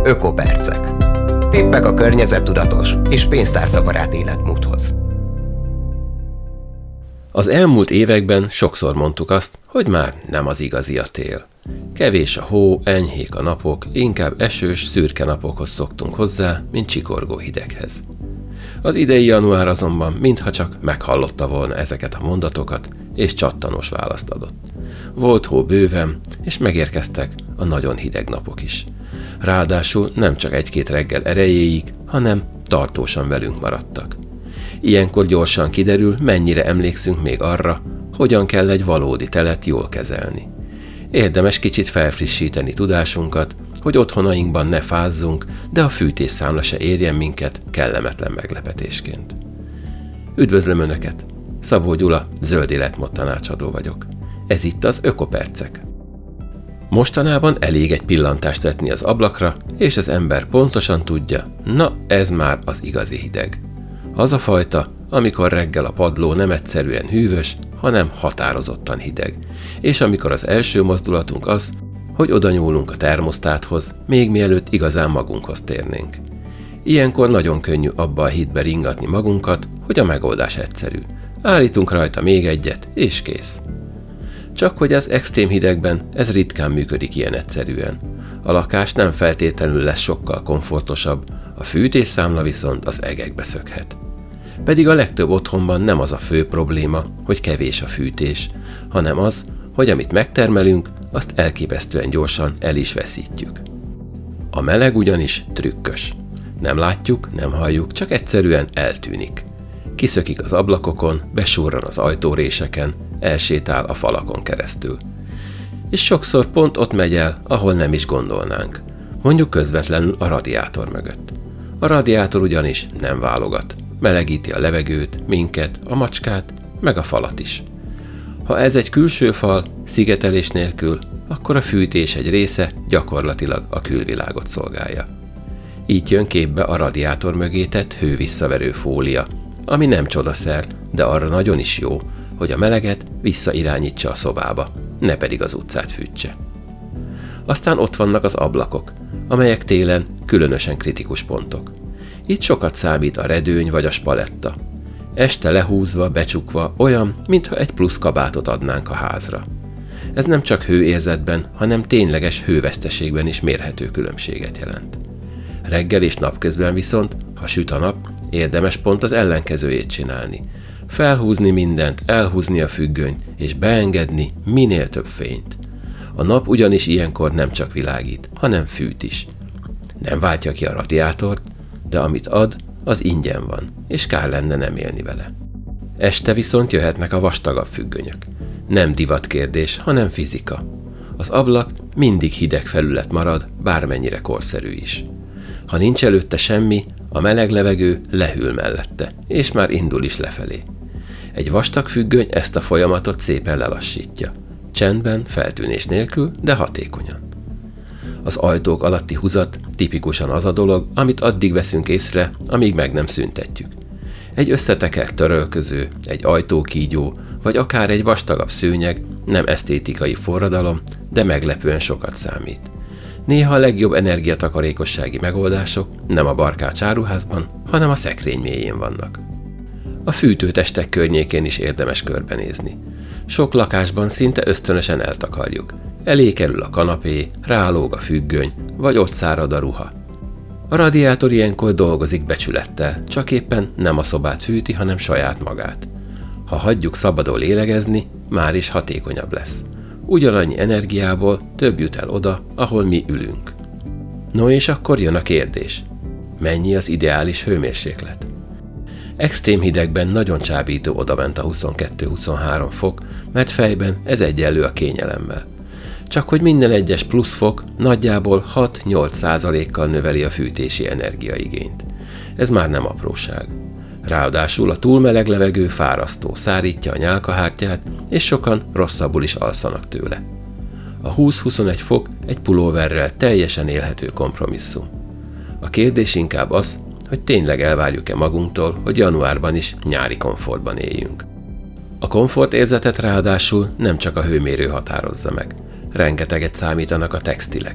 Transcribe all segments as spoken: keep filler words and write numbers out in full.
Ökopercek. Tippek a környezettudatos és pénztárcabarát életmódhoz. Az elmúlt években sokszor mondtuk azt, hogy már nem az igazi a tél. Kevés a hó, enyhék a napok, inkább esős, szürke napokhoz szoktunk hozzá, mint csikorgó hideghez. Az idei január azonban mintha csak meghallotta volna ezeket a mondatokat, és csattanós választ adott. Volt hó bőven, és megérkeztek a nagyon hideg napok is. Ráadásul nem csak egy-két reggel erejéig, hanem tartósan velünk maradtak. Ilyenkor gyorsan kiderül, mennyire emlékszünk még arra, hogyan kell egy valódi telet jól kezelni. Érdemes kicsit felfrissíteni tudásunkat, hogy otthonainkban ne fázzunk, de a fűtésszámla se érjen minket kellemetlen meglepetésként. Üdvözlöm Önöket! Szabó Gyula, zöld életmód tanácsadó vagyok. Ez itt az Ökopercek. Mostanában elég egy pillantást vetni az ablakra, és az ember pontosan tudja, na ez már az igazi hideg. Az a fajta, amikor reggel a padló nem egyszerűen hűvös, hanem határozottan hideg, és amikor az első mozdulatunk az, hogy oda nyúlunk a termosztáthoz, még mielőtt igazán magunkhoz térnénk. Ilyenkor nagyon könnyű abba a hitbe ringatni magunkat, hogy a megoldás egyszerű. Állítunk rajta még egyet, és kész. Csak hogy az extrém hidegben ez ritkán működik ilyen egyszerűen. A lakás nem feltétlenül lesz sokkal komfortosabb, a fűtésszámla viszont az egekbe szökhet. Pedig a legtöbb otthonban nem az a fő probléma, hogy kevés a fűtés, hanem az, hogy amit megtermelünk, azt elképesztően gyorsan el is veszítjük. A meleg ugyanis trükkös. Nem látjuk, nem halljuk, csak egyszerűen eltűnik. Kiszökik az ablakokon, besurran az ajtóréseken, elsétál a falakon keresztül. És sokszor pont ott megy el, ahol nem is gondolnánk. Mondjuk közvetlenül a radiátor mögött. A radiátor ugyanis nem válogat. Melegíti a levegőt, minket, a macskát, meg a falat is. Ha ez egy külső fal, szigetelés nélkül, akkor a fűtés egy része gyakorlatilag a külvilágot szolgálja. Így jön képbe a radiátor mögé tett hővisszaverő fólia, ami nem csodaszer, de arra nagyon is jó, hogy a meleget visszairányítsa a szobába, ne pedig az utcát fűtse. Aztán ott vannak az ablakok, amelyek télen különösen kritikus pontok. Itt sokat számít a redőny vagy a spaletta. Este lehúzva, becsukva olyan, mintha egy plusz kabátot adnánk a házra. Ez nem csak hőérzetben, hanem tényleges hőveszteségben is mérhető különbséget jelent. Reggel és napközben viszont, ha süt a nap, érdemes pont az ellenkezőjét csinálni. Felhúzni mindent, elhúzni a függönyt, és beengedni minél több fényt. A nap ugyanis ilyenkor nem csak világít, hanem fűt is. Nem váltja ki a radiátort, de amit ad, az ingyen van, és kár lenne nem élni vele. Este viszont jöhetnek a vastagabb függönyök. Nem divatkérdés, hanem fizika. Az ablak mindig hideg felület marad, bármennyire korszerű is. Ha nincs előtte semmi, a meleg levegő lehűl mellette, és már indul is lefelé. Egy vastag függöny ezt a folyamatot szépen lelassítja. Csendben, feltűnés nélkül, de hatékonyan. Az ajtók alatti húzat tipikusan az a dolog, amit addig veszünk észre, amíg meg nem szüntetjük. Egy összetekert törölköző, egy ajtókígyó, vagy akár egy vastagabb szőnyeg nem esztétikai forradalom, de meglepően sokat számít. Néha a legjobb energiatakarékossági megoldások nem a barkács áruházban, hanem a szekrény mélyén vannak. A fűtőtestek környékén is érdemes körbenézni. Sok lakásban szinte ösztönösen eltakarjuk. Elé kerül a kanapé, rálóg a függöny, vagy ott szárad a ruha. A radiátor ilyenkor dolgozik becsülettel, csak éppen nem a szobát fűti, hanem saját magát. Ha hagyjuk szabadon lélegezni, már is hatékonyabb lesz. Ugyanannyi energiából több jut el oda, ahol mi ülünk. No és akkor jön a kérdés. Mennyi az ideális hőmérséklet? Extrém hidegben nagyon csábító odabent a huszonkettő-huszonhárom fok, mert fejben ez egyenlő a kényelemmel. Csak hogy minden egyes plusz fok nagyjából hat-nyolc százalékkal növeli a fűtési energiaigényt. Ez már nem apróság. Ráadásul a túl meleg levegő fárasztó, szárítja a nyálkahártyát, és sokan rosszabbul is alszanak tőle. A húsz-huszonegy fok egy pulóverrel teljesen élhető kompromisszum. A kérdés inkább az, hogy tényleg elvárjuk-e magunktól, hogy januárban is nyári komfortban éljünk. A komfortérzetet ráadásul nem csak a hőmérő határozza meg. Rengeteget számítanak a textilek.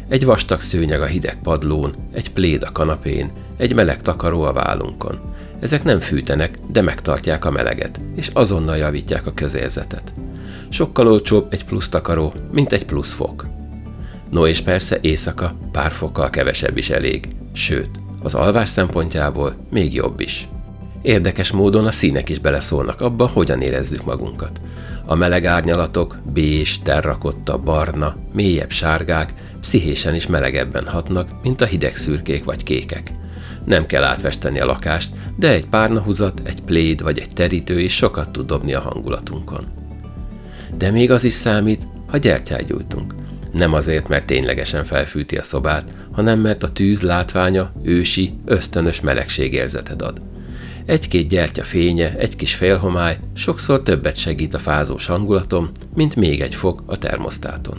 Egy vastag szőnyeg a hideg padlón, egy pléd a kanapén, egy meleg takaró a vállunkon. Ezek nem fűtenek, de megtartják a meleget, és azonnal javítják a közérzetet. Sokkal olcsóbb egy plusz takaró, mint egy plusz fok. No és persze éjszaka pár fokkal kevesebb is elég, sőt, az alvás szempontjából még jobb is. Érdekes módon a színek is beleszólnak abba, hogyan érezzük magunkat. A meleg árnyalatok, bés, terrakotta, barna, mélyebb sárgák pszichésen is melegebben hatnak, mint a hideg szürkék vagy kékek. Nem kell átfesteni a lakást, de egy párnahuzat, egy pléd vagy egy terítő is sokat tud dobni a hangulatunkon. De még az is számít, ha gyertyát gyújtunk. Nem azért, mert ténylegesen felfűti a szobát, hanem mert a tűz látványa ősi, ösztönös melegségérzetet ad. Egy-két gyertya fénye, egy kis félhomály sokszor többet segít a fázós hangulatom, mint még egy fok a termosztáton.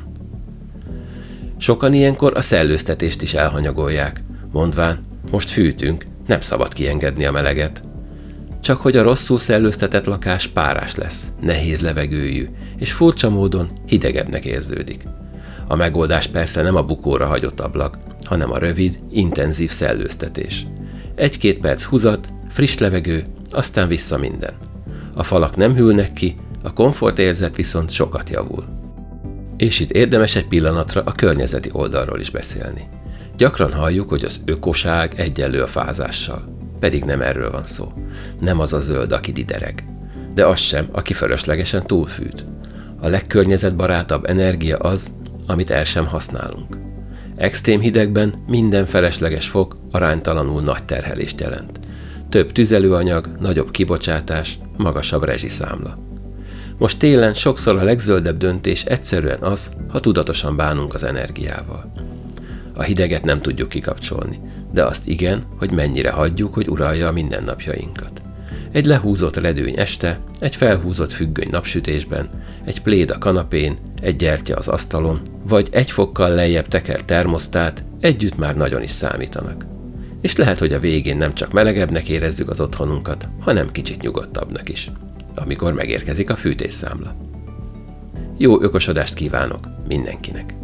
Sokan ilyenkor a szellőztetést is elhanyagolják, mondván, most fűtünk, nem szabad kiengedni a meleget. Csak hogy a rosszul szellőztetett lakás párás lesz, nehéz levegőjű, és furcsa módon hidegebbnek érződik. A megoldás persze nem a bukóra hagyott ablak, hanem a rövid, intenzív szellőztetés. Egy-két perc húzat, friss levegő, aztán vissza minden. A falak nem hűlnek ki, a komfortérzet viszont sokat javul. És itt érdemes egy pillanatra a környezeti oldalról is beszélni. Gyakran halljuk, hogy az ökoság egyenlő a fázással. Pedig nem erről van szó. Nem az a zöld, aki didereg. De az sem, aki fölöslegesen túlfűt. A legkörnyezetbarátabb energia az, amit el sem használunk. Extrém hidegben minden felesleges fok aránytalanul nagy terhelést jelent. Több tüzelőanyag, nagyobb kibocsátás, magasabb rezsiszámla. Most télen sokszor a legzöldebb döntés egyszerűen az, ha tudatosan bánunk az energiával. A hideget nem tudjuk kikapcsolni, de azt igen, hogy mennyire hagyjuk, hogy uralja a mindennapjainkat. Egy lehúzott redőny este, egy felhúzott függöny napsütésben, egy pléd a kanapén, egy gyertya az asztalon, vagy egy fokkal lejjebb tekert termosztát együtt már nagyon is számítanak. És lehet, hogy a végén nem csak melegebbnek érezzük az otthonunkat, hanem kicsit nyugodtabbnak is, amikor megérkezik a fűtésszámla. Jó ökosodást kívánok mindenkinek!